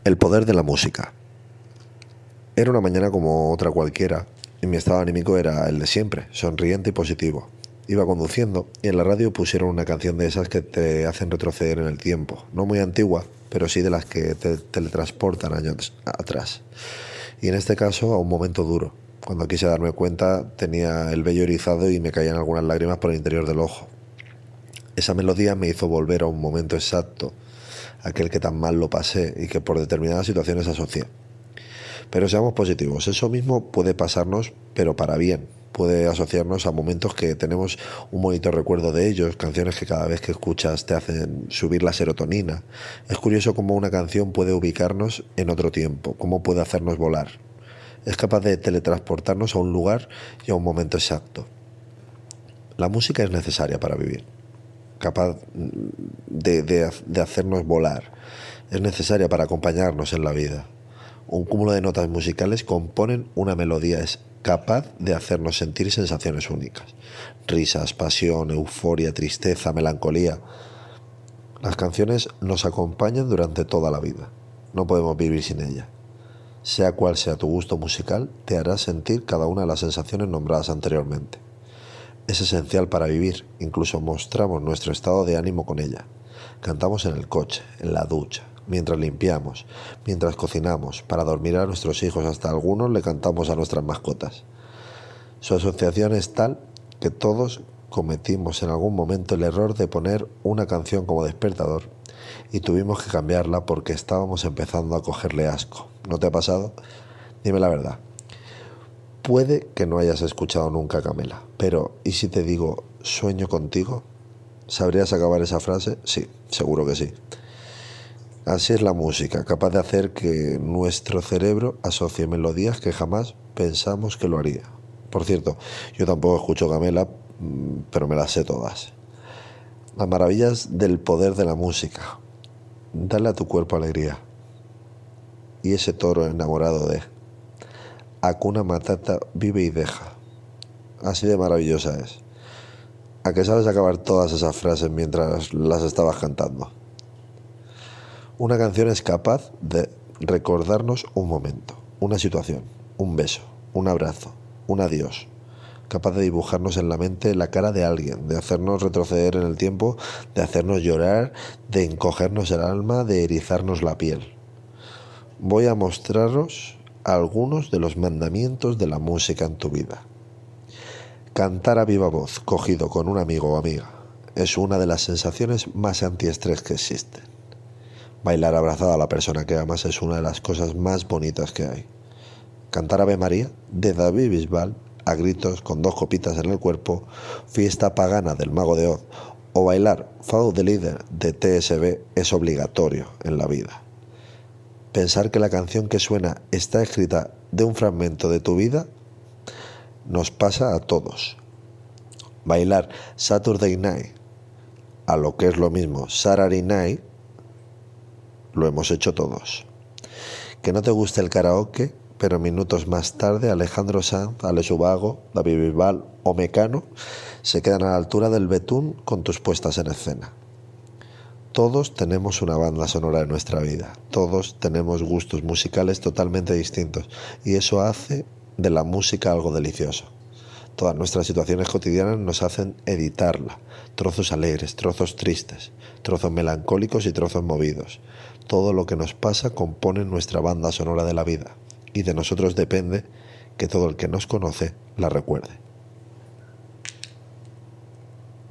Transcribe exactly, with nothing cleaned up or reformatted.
El poder de la música. Era una mañana como otra cualquiera y mi estado anímico era el de siempre, sonriente y positivo. Iba conduciendo y en la radio pusieron una canción de esas que te hacen retroceder en el tiempo, no muy antigua, pero sí de las que te teletransportan años atrás. Y en este caso a un momento duro. Cuando quise darme cuenta tenía el vello erizado y me caían algunas lágrimas por el interior del ojo. Esa melodía me hizo volver a un momento exacto, aquel que tan mal lo pasé y que por determinadas situaciones asocié. Pero seamos positivos, eso mismo puede pasarnos, pero para bien. Puede asociarnos a momentos que tenemos un bonito recuerdo de ellos, canciones que cada vez que escuchas te hacen subir la serotonina. Es curioso cómo una canción puede ubicarnos en otro tiempo, cómo puede hacernos volar. Es capaz de teletransportarnos a un lugar y a un momento exacto. La música es necesaria para vivir, capaz de, de, de hacernos volar. Es necesaria para acompañarnos en la vida. Un cúmulo de notas musicales componen una melodía es capaz de hacernos sentir sensaciones únicas. Risas, pasión, euforia, tristeza, melancolía. Las canciones nos acompañan durante toda la vida. No podemos vivir sin ellas. Sea cual sea tu gusto musical, te hará sentir cada una de las sensaciones nombradas anteriormente. Es esencial para vivir, incluso mostramos nuestro estado de ánimo con ella. Cantamos en el coche, en la ducha, mientras limpiamos, mientras cocinamos, para dormir a nuestros hijos, hasta algunos le cantamos a nuestras mascotas. Su asociación es tal que todos cometimos en algún momento el error de poner una canción como despertador y tuvimos que cambiarla porque estábamos empezando a cogerle asco. ¿No te ha pasado? Dime la verdad. Puede que no hayas escuchado nunca a Camela, pero ¿y si te digo sueño contigo? ¿Sabrías acabar esa frase? Sí, seguro que sí. Así es la música, capaz de hacer que nuestro cerebro asocie melodías que jamás pensamos que lo haría. Por cierto, yo tampoco escucho Camela, pero me las sé todas. Las maravillas del poder de la música. Dale a tu cuerpo alegría. Y ese toro enamorado de Hakuna Matata vive y deja. Así de maravillosa es. ¿A qué sabes acabar todas esas frases mientras las estabas cantando? Una canción es capaz de recordarnos un momento, una situación, un beso, un abrazo, un adiós. Capaz de dibujarnos en la mente la cara de alguien, de hacernos retroceder en el tiempo, de hacernos llorar, de encogernos el alma, de erizarnos la piel. Voy a mostraros algunos de los mandamientos de la música en tu vida. Cantar a viva voz, cogido con un amigo o amiga, es una de las sensaciones más antiestrés que existen. Bailar abrazado a la persona que amas es una de las cosas más bonitas que hay. Cantar Ave María de David Bisbal a gritos con dos copitas en el cuerpo, Fiesta pagana del Mago de Oz, o bailar Follow the Leader de T S B es obligatorio en la vida. Pensar que la canción que suena está escrita de un fragmento de tu vida nos pasa a todos. Bailar Saturday Night, a lo que es lo mismo Saturday Night, lo hemos hecho todos. Que no te guste el karaoke, pero minutos más tarde Alejandro Sanz, Alex Ubago, David Bisbal o Mecano se quedan a la altura del betún con tus puestas en escena. Todos tenemos una banda sonora de nuestra vida, todos tenemos gustos musicales totalmente distintos y eso hace de la música algo delicioso. Todas nuestras situaciones cotidianas nos hacen editarla, trozos alegres, trozos tristes, trozos melancólicos y trozos movidos. Todo lo que nos pasa compone nuestra banda sonora de la vida y de nosotros depende que todo el que nos conoce la recuerde.